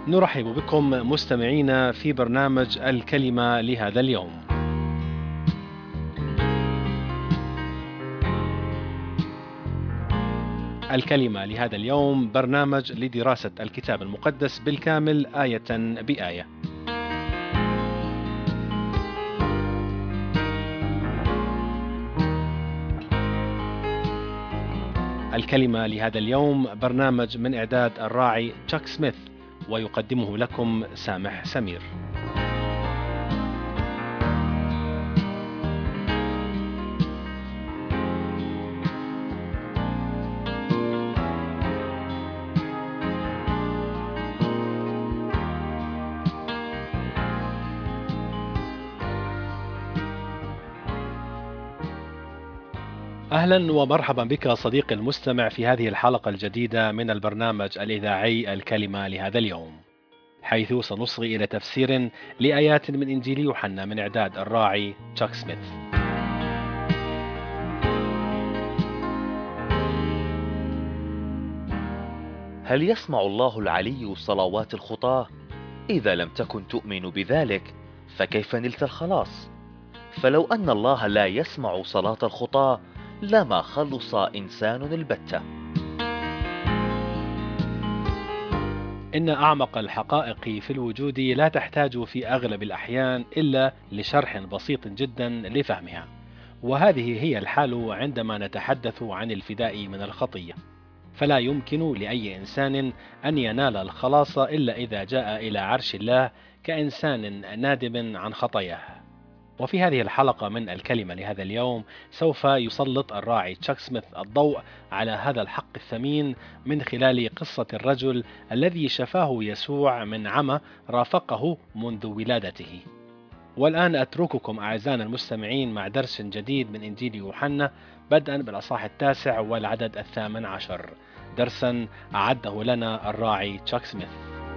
نرحب بكم مستمعينا في برنامج الكلمة لهذا اليوم. الكلمة لهذا اليوم برنامج لدراسة الكتاب المقدس بالكامل آية بآية. الكلمة لهذا اليوم برنامج من إعداد الراعي تشاك سميث، ويقدمه لكم سامح سمير. أهلا ومرحبا بك صديقي المستمع في هذه الحلقة الجديدة من البرنامج الإذاعي الكلمة لهذا اليوم، حيث سنصغي إلى تفسير لآيات من إنجيل يوحنا من إعداد الراعي تشاك سميث. هل يسمع الله العلي صلوات الخطاة؟ إذا لم تكن تؤمن بذلك فكيف نلت الخلاص؟ فلو أن الله لا يسمع صلاة الخطاة لما خلص إنسان البتة. إن أعمق الحقائق في الوجود لا تحتاج في أغلب الأحيان إلا لشرح بسيط جدا لفهمها، وهذه هي الحال عندما نتحدث عن الفداء من الخطية. فلا يمكن لأي إنسان أن ينال الخلاص إلا إذا جاء إلى عرش الله كإنسان نادم عن خطاياه. وفي هذه الحلقة من الكلمة لهذا اليوم سوف يسلط الراعي تشاك سميث الضوء على هذا الحق الثمين من خلال قصة الرجل الذي شفاه يسوع من عمى رافقه منذ ولادته. والآن أترككم أعزائنا المستمعين مع درس جديد من إنجيل يوحنا، بدءا بالأصحاح 9 والعدد 18، درسا أعده لنا الراعي تشاك سميث.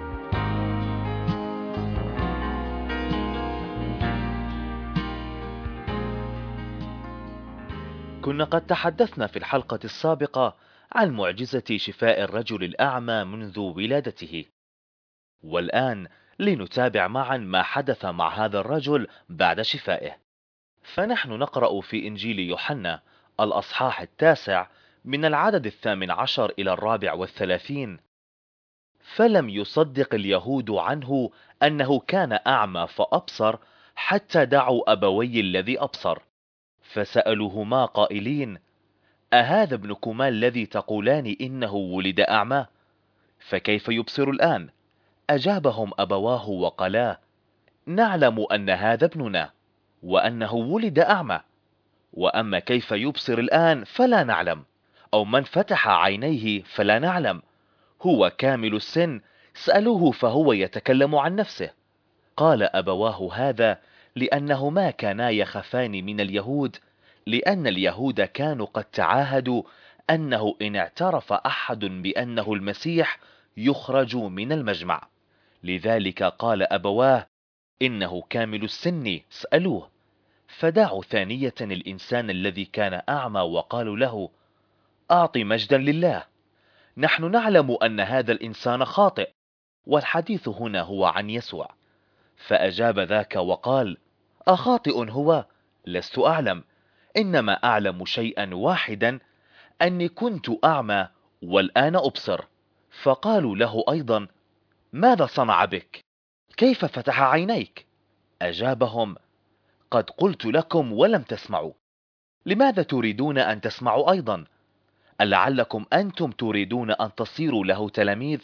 كنا قد تحدثنا في الحلقة السابقة عن معجزة شفاء الرجل الأعمى منذ ولادته، والآن لنتابع معا ما حدث مع هذا الرجل بعد شفائه. فنحن نقرأ في إنجيل يوحنا الأصحاح 9 من العدد 18 إلى 34: فلم يصدق اليهود عنه أنه كان أعمى فأبصر حتى دعوا أبوي الذي أبصر، فسألوهما قائلين: أهذا ابنكما الذي تقولان إنه ولد أعمى؟ فكيف يبصر الآن؟ أجابهم أبواه وقالا: نعلم أن هذا ابننا وأنه ولد أعمى، وأما كيف يبصر الآن فلا نعلم، أو من فتح عينيه فلا نعلم. هو كامل السن، سألوه فهو يتكلم عن نفسه. قال أبواه هذا لأنهما كانا يخافان من اليهود، لأن اليهود كانوا قد تعاهدوا أنه إن اعترف أحد بأنه المسيح يخرج من المجمع. لذلك قال أبواه: إنه كامل السن، اسألوه. فدعوا ثانية الإنسان الذي كان أعمى وقالوا له: أعط مجدا لله، نحن نعلم أن هذا الإنسان خاطئ. والحديث هنا هو عن يسوع. فأجاب ذاك وقال: أخاطئ هو؟ لست أعلم، إنما أعلم شيئا واحدا، أني كنت أعمى والآن أبصر. فقالوا له أيضا: ماذا صنع بك؟ كيف فتح عينيك؟ أجابهم: قد قلت لكم ولم تسمعوا، لماذا تريدون أن تسمعوا أيضا؟ ألعلكم أنتم تريدون أن تصيروا له تلاميذ؟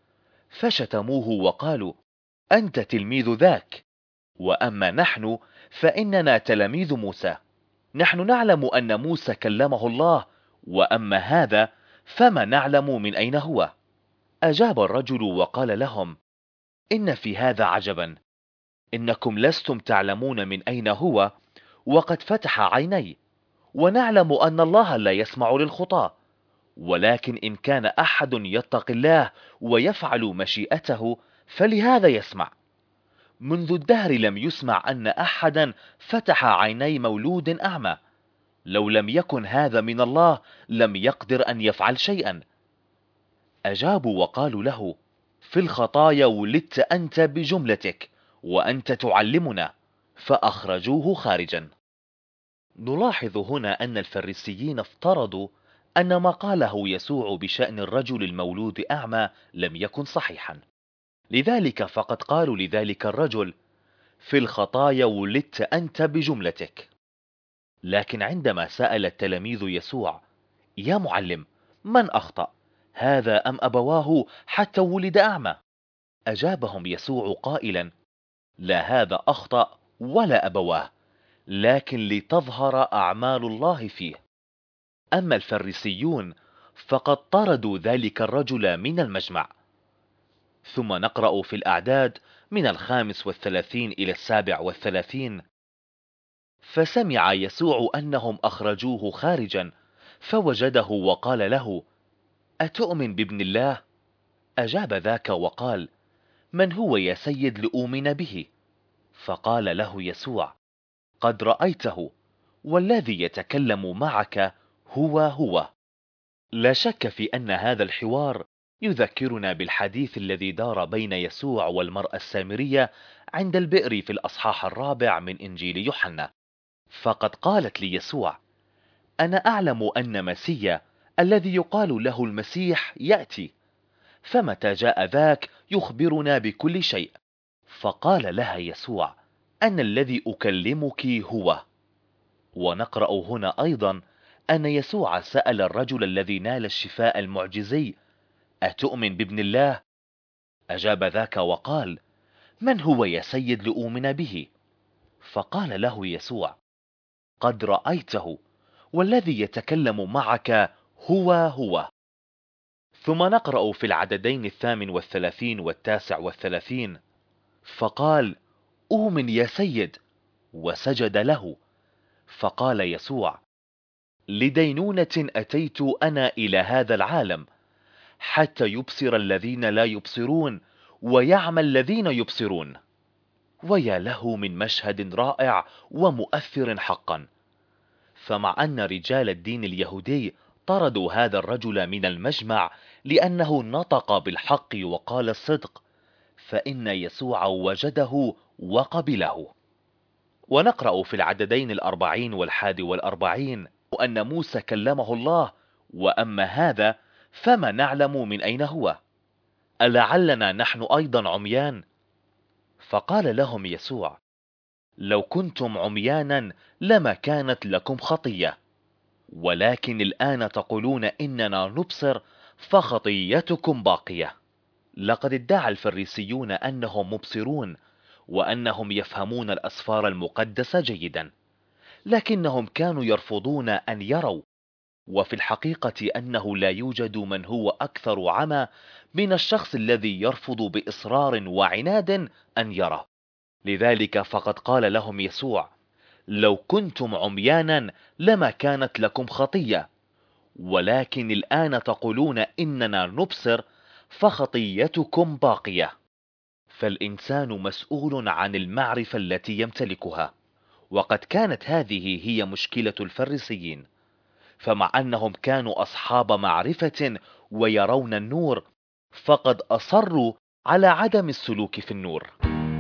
فشتموه وقالوا: أنت تلميذ ذاك، وأما نحن فإننا تلاميذ موسى، نحن نعلم أن موسى كلمه الله، وأما هذا فما نعلم من أين هو. أجاب الرجل وقال لهم: إن في هذا عجبا، إنكم لستم تعلمون من أين هو، وقد فتح عيني، ونعلم أن الله لا يسمع للخطاة، ولكن إن كان أحد يتقي الله ويفعل مشيئته فلهذا يسمع. منذ الدهر لم يسمع أن أحدا فتح عيني مولود أعمى، لو لم يكن هذا من الله لم يقدر أن يفعل شيئا. أجابوا وقالوا له: في الخطايا ولدت أنت بجملتك وأنت تعلمنا. فأخرجوه خارجا. نلاحظ هنا أن الفريسيين افترضوا أن ما قاله يسوع بشأن الرجل المولود أعمى لم يكن صحيحا، لذلك فقد قالوا لذلك الرجل: في الخطايا ولدت أنت بجملتك. لكن عندما سأل التلاميذ يسوع: يا معلم، من أخطأ، هذا أم أبواه حتى ولد أعمى؟ أجابهم يسوع قائلا: لا هذا أخطأ ولا أبواه، لكن لتظهر أعمال الله فيه. أما الفريسيون فقد طردوا ذلك الرجل من المجمع. ثم نقرأ في الأعداد من 35 إلى 37: فسمع يسوع أنهم أخرجوه خارجا، فوجده وقال له: أتؤمن بابن الله؟ أجاب ذاك وقال: من هو يا سيد لأؤمن به؟ فقال له يسوع: قد رأيته، والذي يتكلم معك هو. لا شك في أن هذا الحوار يذكرنا بالحديث الذي دار بين يسوع والمرأة السامرية عند البئر في الأصحاح 4 من إنجيل يوحنا. فقد قالت ليسوع: أنا أعلم أن مسيا الذي يقال له المسيح يأتي، فمتى جاء ذاك يخبرنا بكل شيء. فقال لها يسوع: أنا الذي أكلمك هو. ونقرأ هنا أيضا أن يسوع سأل الرجل الذي نال الشفاء المعجزي: أتؤمن بابن الله؟ أجاب ذاك وقال: من هو يا سيد لأؤمن به؟ فقال له يسوع: قد رأيته، والذي يتكلم معك هو. ثم نقرأ في العددين 38 و39: فقال: أؤمن يا سيد، وسجد له. فقال يسوع: لدينونة أتيت أنا إلى هذا العالم، حتى يبصر الذين لا يبصرون ويعمى الذين يبصرون. ويا له من مشهد رائع ومؤثر حقا. فمع أن رجال الدين اليهودي طردوا هذا الرجل من المجمع لأنه نطق بالحق وقال الصدق، فإن يسوع وجده وقبله. ونقرأ في العددين 40 و41 أن موسى كلمه الله، وأما هذا فما نعلم من أين هو، ألعلنا نحن أيضا عميان؟ فقال لهم يسوع: لو كنتم عميانا لما كانت لكم خطية، ولكن الآن تقولون إننا نبصر، فخطيتكم باقية. لقد ادعى الفريسيون أنهم مبصرون وأنهم يفهمون الأسفار المقدسة جيدا، لكنهم كانوا يرفضون أن يروا. وفي الحقيقة أنه لا يوجد من هو أكثر عمى من الشخص الذي يرفض بإصرار وعناد أن يرى. لذلك فقد قال لهم يسوع: لو كنتم عميانا لما كانت لكم خطية، ولكن الآن تقولون إننا نبصر، فخطيتكم باقية. فالإنسان مسؤول عن المعرفة التي يمتلكها، وقد كانت هذه هي مشكلة الفريسيين. فمع أنهم كانوا أصحاب معرفة ويرون النور، فقد أصروا على عدم السلوك في النور.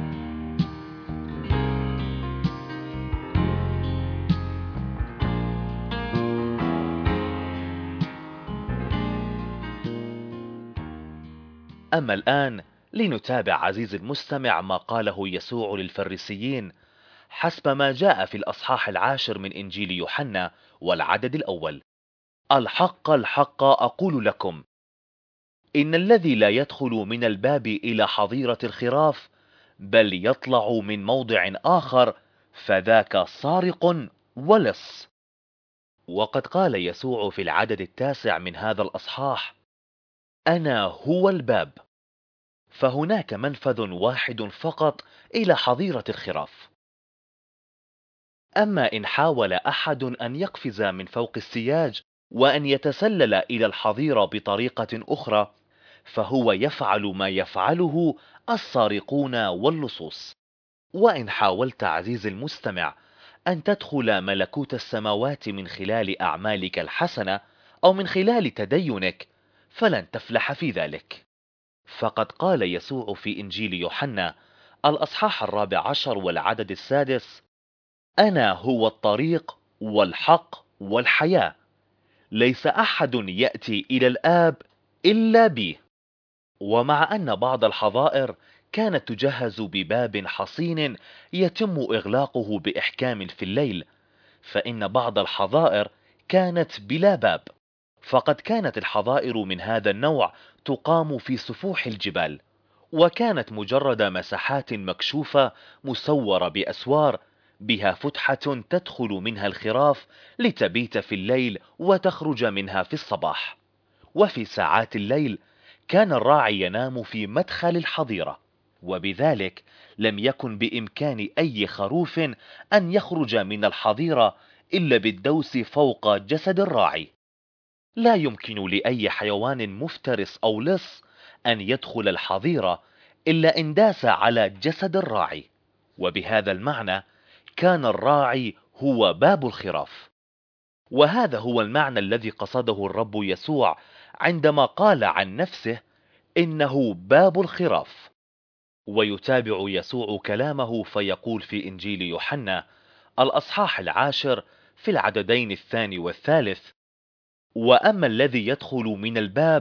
أما الآن لنتابع عزيزي المستمع ما قاله يسوع للفريسيين حسب ما جاء في الأصحاح 10 من إنجيل يوحنا والعدد الأول: الحق الحق أقول لكم، إن الذي لا يدخل من الباب إلى حظيرة الخراف، بل يطلع من موضع آخر، فذاك سارق ولص. وقد قال يسوع في العدد 9 من هذا الأصحاح: أنا هو الباب. فهناك منفذ واحد فقط إلى حظيرة الخراف. أما إن حاول أحد أن يقفز من فوق السياج وأن يتسلل إلى الحظيرة بطريقة أخرى، فهو يفعل ما يفعله السارقون واللصوص. وإن حاولت عزيزي المستمع أن تدخل ملكوت السماوات من خلال أعمالك الحسنة أو من خلال تدينك، فلن تفلح في ذلك. فقد قال يسوع في إنجيل يوحنا الأصحاح 14 والعدد 6: أنا هو الطريق والحق والحياة، ليس أحد يأتي إلى الآب إلا بي. ومع أن بعض الحظائر كانت تجهز بباب حصين يتم إغلاقه بإحكام في الليل، فإن بعض الحظائر كانت بلا باب، فقد كانت الحظائر من هذا النوع تقام في سفوح الجبال، وكانت مجرد مساحات مكشوفة مسورة بأسوار بها فتحة تدخل منها الخراف لتبيت في الليل وتخرج منها في الصباح. وفي ساعات الليل كان الراعي ينام في مدخل الحظيرة، وبذلك لم يكن بإمكان أي خروف أن يخرج من الحظيرة إلا بالدوس فوق جسد الراعي. لا يمكن لأي حيوان مفترس أو لص أن يدخل الحظيرة إلا إن داس على جسد الراعي، وبهذا المعنى كان الراعي هو باب الخراف. وهذا هو المعنى الذي قصده الرب يسوع عندما قال عن نفسه إنه باب الخراف. ويتابع يسوع كلامه فيقول في إنجيل يوحنا الأصحاح 10 في العددين 2 والثالث: وأما الذي يدخل من الباب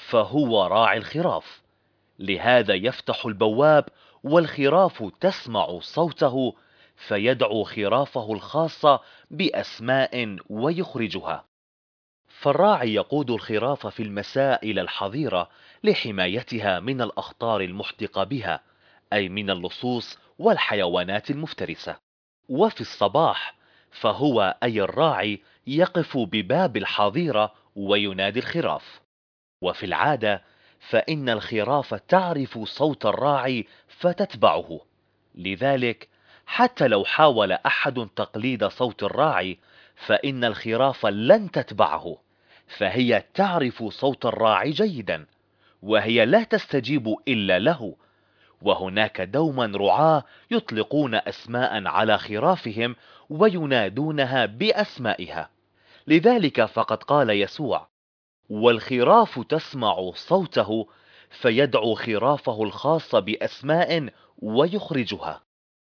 فهو راعي الخراف، لهذا يفتح البواب والخراف تسمع صوته، فيدعو خرافه الخاصة بأسماء ويخرجها. فالراعي يقود الخراف في المساء إلى الحظيرة لحمايتها من الأخطار المحدقة بها، أي من اللصوص والحيوانات المفترسة. وفي الصباح فهو أي الراعي يقف بباب الحظيرة وينادي الخراف. وفي العادة فإن الخراف تعرف صوت الراعي فتتبعه، لذلك حتى لو حاول أحد تقليد صوت الراعي فإن الخراف لن تتبعه، فهي تعرف صوت الراعي جيدا، وهي لا تستجيب إلا له. وهناك دوما رعاة يطلقون أسماء على خرافهم وينادونها بأسمائها. لذلك فقد قال يسوع: والخراف تسمع صوته، فيدعو خرافه الخاص بأسماء ويخرجها.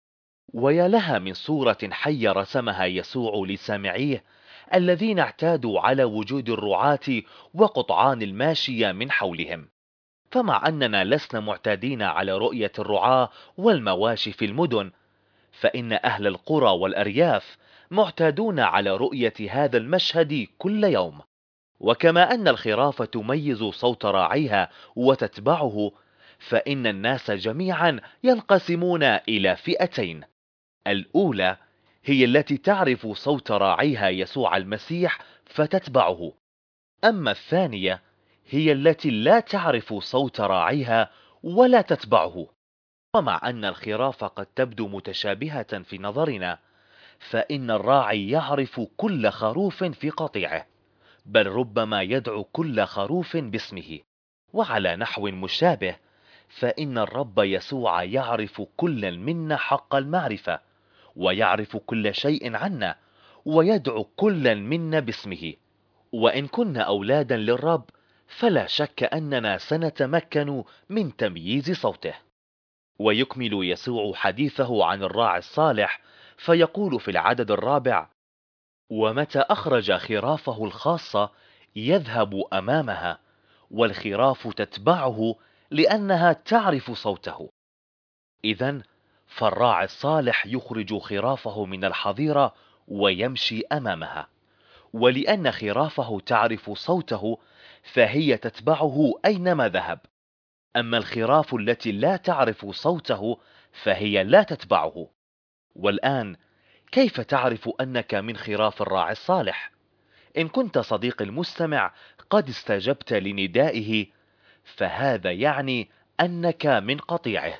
ويا لها من صورة حية رسمها يسوع لسامعيه الذين اعتادوا على وجود الرعاة وقطعان الماشية من حولهم. فمع أننا لسنا معتادين على رؤية الرعاة والمواشي في المدن، فإن أهل القرى والأرياف معتادون على رؤية هذا المشهد كل يوم. وكما أن الخراف تميز صوت راعيها وتتبعه، فإن الناس جميعا ينقسمون إلى فئتين: الأولى هي التي تعرف صوت راعيها يسوع المسيح فتتبعه، أما الثانية هي التي لا تعرف صوت راعيها ولا تتبعه. ومع أن الخراف قد تبدو متشابهة في نظرنا، فإن الراعي يعرف كل خروف في قطيعه، بل ربما يدعو كل خروف باسمه. وعلى نحو مشابه فإن الرب يسوع يعرف كل منا حق المعرفة، ويعرف كل شيء عنا، ويدعو كل منا باسمه. وإن كنا أولادا للرب فلا شك أننا سنتمكن من تمييز صوته. ويكمل يسوع حديثه عن الراعي الصالح فيقول في العدد 4: ومتى أخرج خرافه الخاصة يذهب أمامها، والخراف تتبعه لأنها تعرف صوته. إذن فالراعي الصالح يخرج خرافه من الحظيرة ويمشي أمامها، ولأن خرافه تعرف صوته فهي تتبعه أينما ذهب. أما الخراف التي لا تعرف صوته فهي لا تتبعه. والآن كيف تعرف أنك من خراف الراعي الصالح؟ إن كنت صديق المستمع قد استجبت لندائه، فهذا يعني أنك من قطيعه.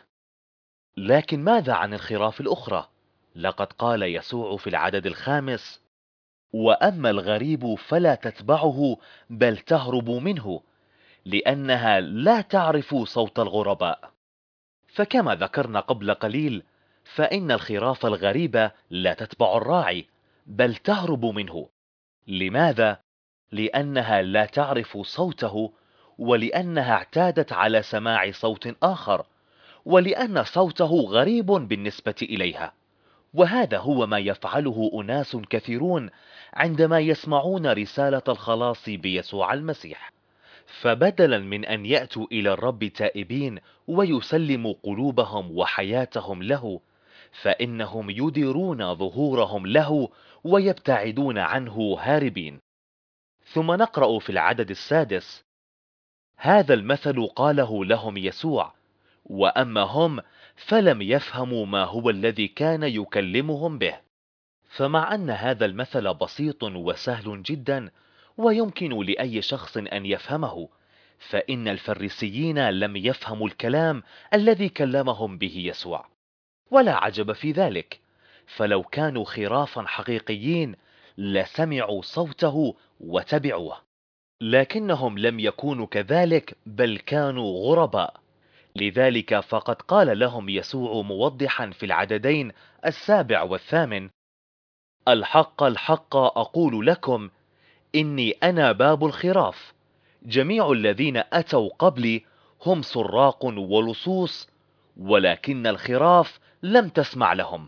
لكن ماذا عن الخراف الأخرى؟ لقد قال يسوع في العدد 5: وأما الغريب فلا تتبعه بل تهرب منه، لأنها لا تعرف صوت الغرباء. فكما ذكرنا قبل قليل، فإن الخراف الغريبة لا تتبع الراعي بل تهرب منه. لماذا؟ لأنها لا تعرف صوته، ولأنها اعتادت على سماع صوت آخر، ولأن صوته غريب بالنسبة إليها. وهذا هو ما يفعله أناس كثيرون عندما يسمعون رسالة الخلاص بيسوع المسيح، فبدلا من أن يأتوا إلى الرب تائبين ويسلموا قلوبهم وحياتهم له، فإنهم يديرون ظهورهم له ويبتعدون عنه هاربين. ثم نقرأ في العدد 6: هذا المثل قاله لهم يسوع، وأما هم فلم يفهموا ما هو الذي كان يكلمهم به. فمع أن هذا المثل بسيط وسهل جدا ويمكن لأي شخص أن يفهمه، فإن الفريسيين لم يفهموا الكلام الذي كلمهم به يسوع. ولا عجب في ذلك، فلو كانوا خرافا حقيقيين لسمعوا صوته وتبعوه، لكنهم لم يكونوا كذلك، بل كانوا غرباء. لذلك فقد قال لهم يسوع موضحا في العددين 7 و8: الحق الحق أقول لكم إني أنا باب الخراف. جميع الذين أتوا قبلي هم سراق ولصوص، ولكن الخراف لم تسمع لهم.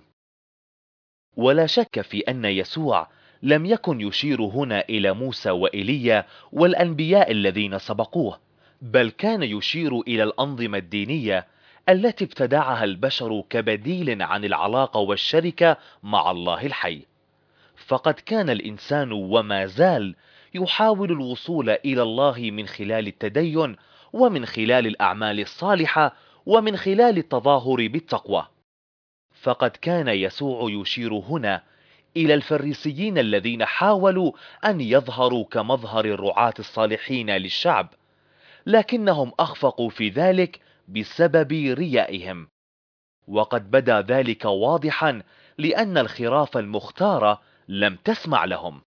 ولا شك في أن يسوع لم يكن يشير هنا إلى موسى وإيليا والأنبياء الذين سبقوه، بل كان يشير إلى الأنظمة الدينية التي ابتدعها البشر كبديل عن العلاقة والشركة مع الله الحي. فقد كان الإنسان وما زال يحاول الوصول إلى الله من خلال التدين، ومن خلال الأعمال الصالحة، ومن خلال التظاهر بالتقوى. فقد كان يسوع يشير هنا إلى الفريسيين الذين حاولوا أن يظهروا كمظهر الرعاة الصالحين للشعب، لكنهم أخفقوا في ذلك بسبب ريائهم. وقد بدا ذلك واضحا لأن الخراف المختارة لم تسمع لهم.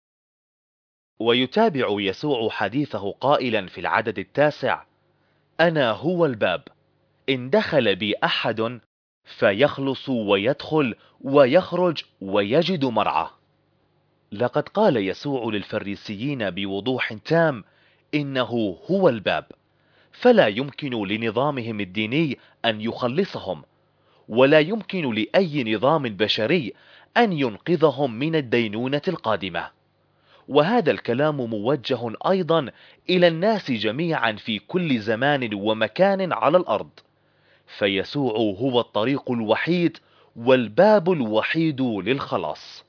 ويتابع يسوع حديثه قائلا في العدد 9: أنا هو الباب، إن دخل بي أحد فيخلص ويدخل ويخرج ويجد مرعى. لقد قال يسوع للفريسيين بوضوح تام إنه هو الباب، فلا يمكن لنظامهم الديني أن يخلصهم، ولا يمكن لأي نظام بشري أن ينقذهم من الدينونة القادمة. وهذا الكلام موجه أيضا إلى الناس جميعا في كل زمان ومكان على الأرض، فيسوع هو الطريق الوحيد والباب الوحيد للخلاص.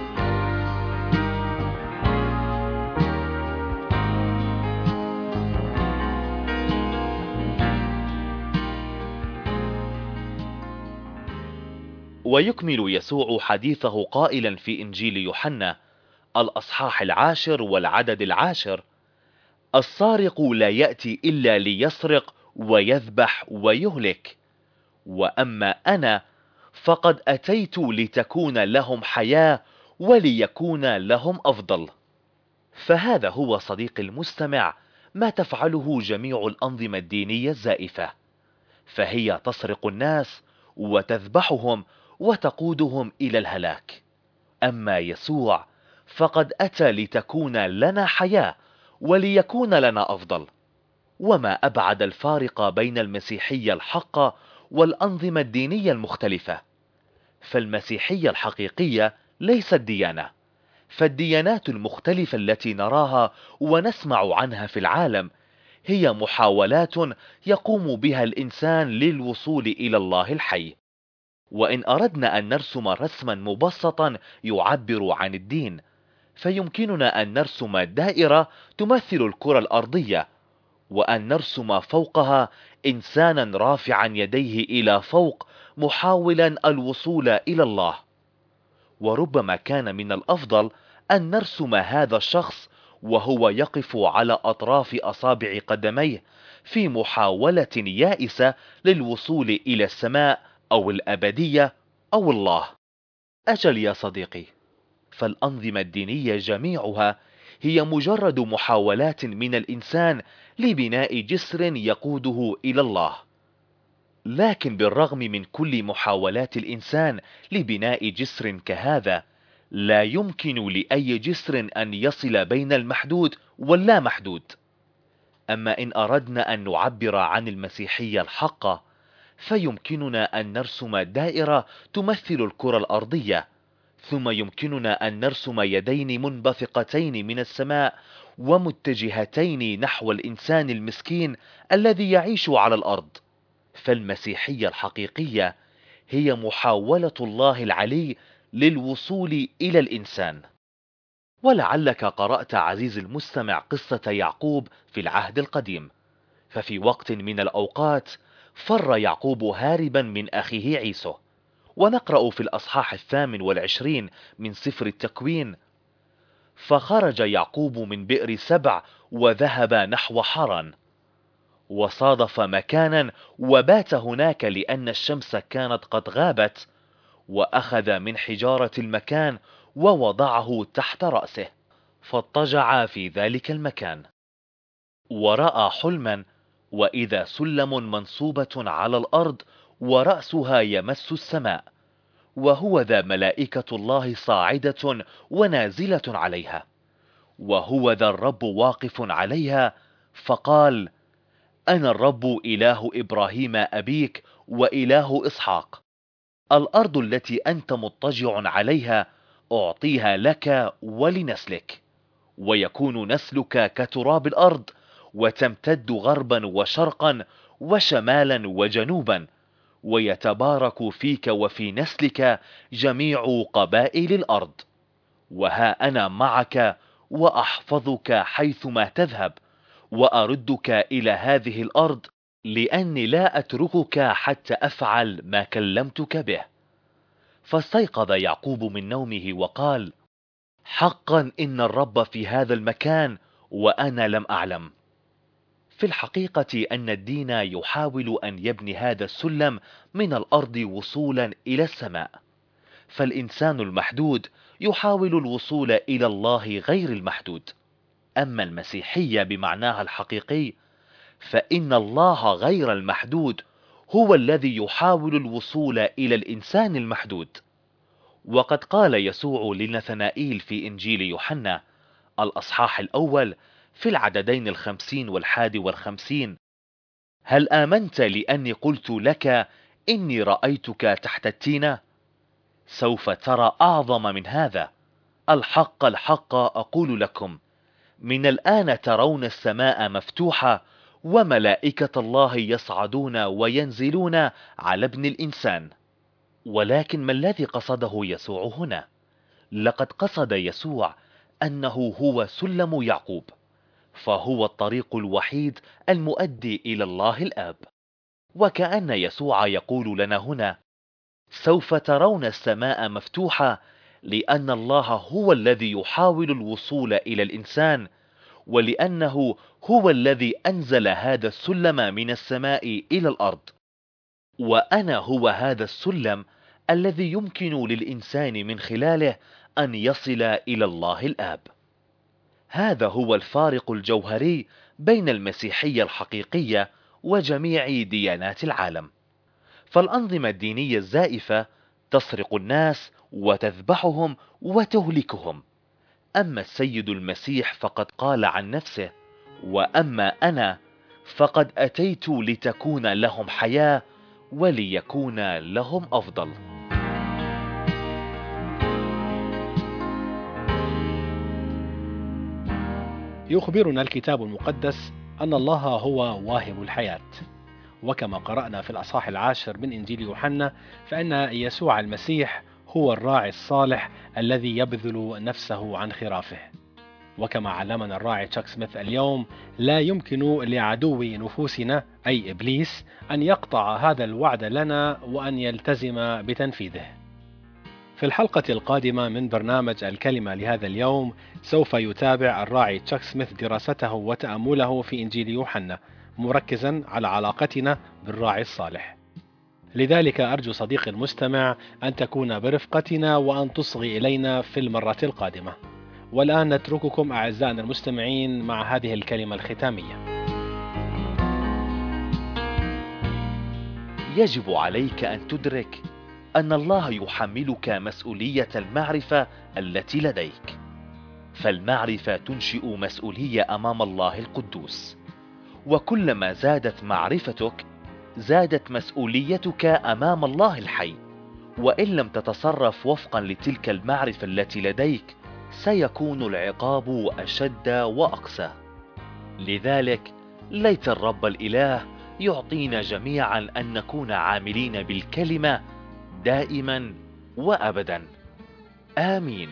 ويكمل يسوع حديثه قائلا في إنجيل يوحنا الأصحاح 10 والعدد 10: السارق لا يأتي إلا ليسرق ويذبح ويهلك، وأما أنا فقد أتيت لتكون لهم حياة وليكون لهم أفضل. فهذا هو صديق المستمع ما تفعله جميع الأنظمة الدينية الزائفة، فهي تسرق الناس وتذبحهم وتقودهم إلى الهلاك. أما يسوع فقد أتى لتكون لنا حياة وليكون لنا أفضل. وما أبعد الفارق بين المسيحية الحقة والأنظمة الدينية المختلفة. فالمسيحية الحقيقية ليست ديانة، فالديانات المختلفة التي نراها ونسمع عنها في العالم هي محاولات يقوم بها الإنسان للوصول إلى الله الحي. وإن أردنا أن نرسم رسما مبسطا يعبر عن الدين، فيمكننا أن نرسم دائرة تمثل الكرة الأرضية، وأن نرسم فوقها إنسانا رافعا يديه إلى فوق محاولا الوصول إلى الله. وربما كان من الأفضل أن نرسم هذا الشخص وهو يقف على أطراف أصابع قدميه في محاولة يائسة للوصول إلى السماء أو الأبدية أو الله. أجل يا صديقي، فالأنظمة الدينية جميعها هي مجرد محاولات من الإنسان لبناء جسر يقوده إلى الله. لكن بالرغم من كل محاولات الإنسان لبناء جسر كهذا، لا يمكن لأي جسر أن يصل بين المحدود واللا محدود. أما إن أردنا أن نعبر عن المسيحية الحقة، فيمكننا أن نرسم دائرة تمثل الكرة الأرضية، ثم يمكننا أن نرسم يدين منبثقتين من السماء ومتجهتين نحو الإنسان المسكين الذي يعيش على الأرض. فالمسيحية الحقيقية هي محاولة الله العلي للوصول إلى الإنسان. ولعلك قرأت عزيزي المستمع قصة يعقوب في العهد القديم، ففي وقت من الأوقات فر يعقوب هاربا من أخيه عيسو، ونقرأ في الأصحاح 28 من سفر التكوين: فخرج يعقوب من بئر سبع وذهب نحو حران، وصادف مكانا وبات هناك لأن الشمس كانت قد غابت، وأخذ من حجارة المكان ووضعه تحت رأسه، فاضطجع في ذلك المكان. ورأى حلما، وإذا سلم منصوبة على الأرض ورأسها يمس السماء، وهو ذا ملائكة الله صاعدة ونازلة عليها، وهو ذا الرب واقف عليها، فقال: أنا الرب إله إبراهيم أبيك وإله إسحاق. الأرض التي أنت مضطجع عليها أعطيها لك ولنسلك، ويكون نسلك كتراب الأرض، وتمتد غربا وشرقا وشمالا وجنوبا، ويتبارك فيك وفي نسلك جميع قبائل الأرض. وها أنا معك وأحفظك حيثما تذهب، وأردك إلى هذه الأرض، لأني لا أتركك حتى أفعل ما كلمتك به. فاستيقظ يعقوب من نومه وقال: حقا إن الرب في هذا المكان وأنا لم أعلم. في الحقيقة أن الدين يحاول أن يبني هذا السلم من الأرض وصولا إلى السماء، فالإنسان المحدود يحاول الوصول إلى الله غير المحدود. أما المسيحية بمعناها الحقيقي، فإن الله غير المحدود هو الذي يحاول الوصول إلى الإنسان المحدود. وقد قال يسوع لنثنائيل في إنجيل يوحنا الأصحاح الأول في العددين 50 و51: هل آمنت لأني قلت لك إني رأيتك تحت التينة؟ سوف ترى أعظم من هذا. الحق الحق أقول لكم، من الآن ترون السماء مفتوحة وملائكة الله يصعدون وينزلون على ابن الإنسان. ولكن ما الذي قصده يسوع هنا؟ لقد قصد يسوع أنه هو سلم يعقوب، فهو الطريق الوحيد المؤدي إلى الله الآب. وكأن يسوع يقول لنا هنا: سوف ترون السماء مفتوحة، لأن الله هو الذي يحاول الوصول إلى الإنسان، ولأنه هو الذي أنزل هذا السلم من السماء إلى الأرض. وأنا هو هذا السلم الذي يمكن للإنسان من خلاله أن يصل إلى الله الآب. هذا هو الفارق الجوهري بين المسيحية الحقيقية وجميع ديانات العالم. فالأنظمة الدينية الزائفة تسرق الناس وتذبحهم وتهلكهم، أما السيد المسيح فقد قال عن نفسه: وأما أنا فقد أتيت لتكون لهم حياة وليكون لهم أفضل. يخبرنا الكتاب المقدس أن الله هو واهب الحياة، وكما قرأنا في الأصحاح 10 من إنجيل يوحنا، فإن يسوع المسيح هو الراعي الصالح الذي يبذل نفسه عن خرافه. وكما علمنا الراعي تشاك سميث اليوم، لا يمكن لعدو نفوسنا أي إبليس أن يقطع هذا الوعد لنا وأن يلتزم بتنفيذه. في الحلقة القادمة من برنامج الكلمة لهذا اليوم سوف يتابع الراعي تشاك سميث دراسته وتأمله في إنجيل يوحنا، مركزا على علاقتنا بالراعي الصالح. لذلك أرجو صديقي المستمع أن تكون برفقتنا وأن تصغي إلينا في المرة القادمة. والآن نترككم أعزائنا المستمعين مع هذه الكلمة الختامية. يجب عليك أن تدرك أن الله يحملك مسؤولية المعرفة التي لديك، فالمعرفة تنشئ مسؤولية أمام الله القدوس، وكلما زادت معرفتك زادت مسؤوليتك أمام الله الحي، وإن لم تتصرف وفقا لتلك المعرفة التي لديك سيكون العقاب أشد وأقسى. لذلك ليت الرب الإله يعطينا جميعا أن نكون عاملين بالكلمة دائما وأبدا. آمين.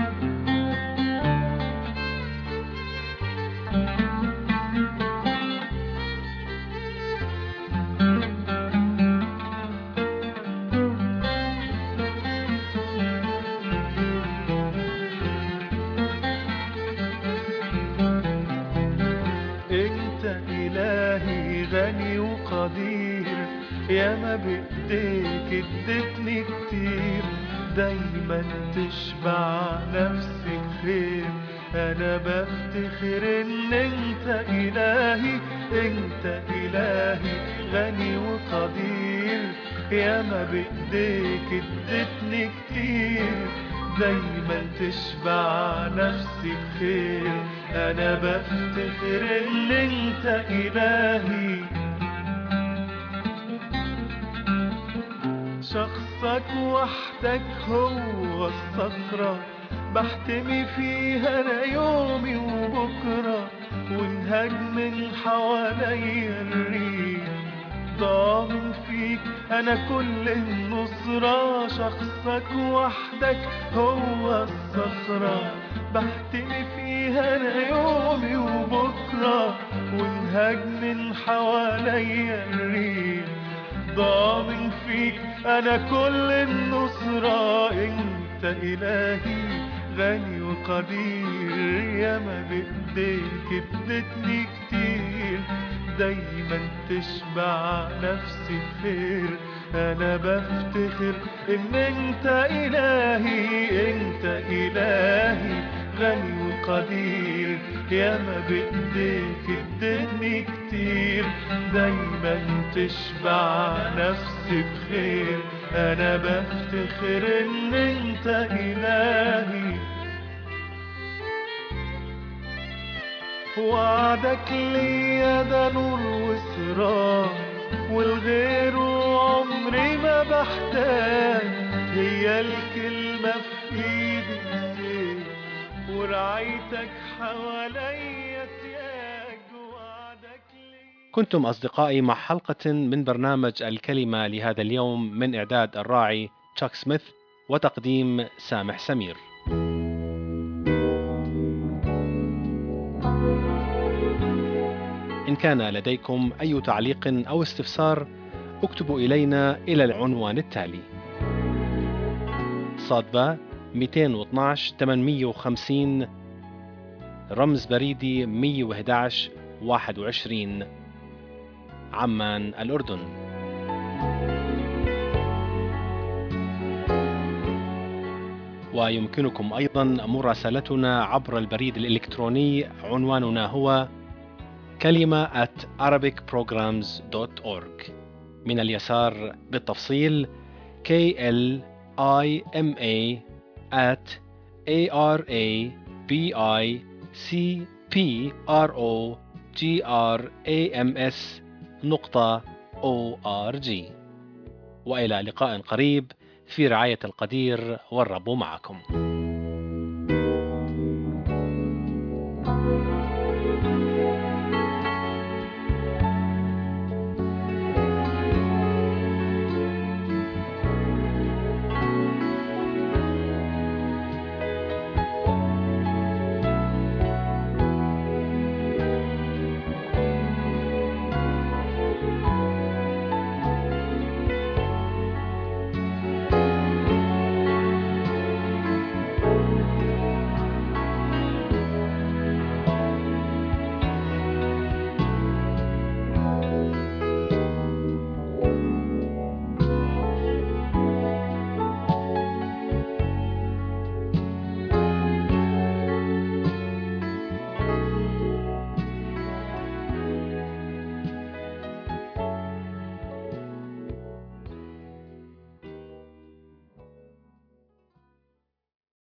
انت الهي غني وقدير، ياما بايديك اديتني كتير، دايما تشبع نفسي بخير. انا بفتخر ان انت الهي، انت الهي غني وقدير، ياما بايديك اديتني كتير، دايما تشبع نفسي بخير. انا بفتخر ان انت الهي، شخصك وحدك هو الصخرة، بحتمي فيها انا يومي وبكرة، وانهاج من حواليا الريح، ضامن فيك انا كل النصرة. شخصك وحدك هو الصخرة، بحتمي فيها انا يومي وبكرة، وانهاج من حواليا الريح، ضامن فيك انا كل النصرة. انت الهي غني وقدير، ياما بايديك اديتني كتير، دايما تشبع نفسي بخير. انا بفتخر ان انت الهي، انت الهي غني وقدير، ياما بايديك اديتني كتير، دايما تشبع نفسي بخير. انا بفتخر ان انت الهي، وعدك ليا ده نور وسرار، والغيره عمري ما بحتاج، هي الكلمة في ايدك سيف، ورعايتك حواليا سياج. وعدك ليا. كنتم أصدقائي مع حلقة من برنامج الكلمة لهذا اليوم، من إعداد الراعي تشاك سميث وتقديم سامح سمير. إن كان لديكم أي تعليق أو استفسار اكتبوا إلينا إلى العنوان التالي: صادبة 212 850 رمز بريدي 111 21 عمان الأردن. ويمكنكم أيضا مراسلتنا عبر البريد الإلكتروني، عنواننا هو كلمة @arabicprograms.org. من اليسار بالتفصيل klima@arabicprograms.org. وإلى لقاء قريب في رعاية القدير، والرب معكم.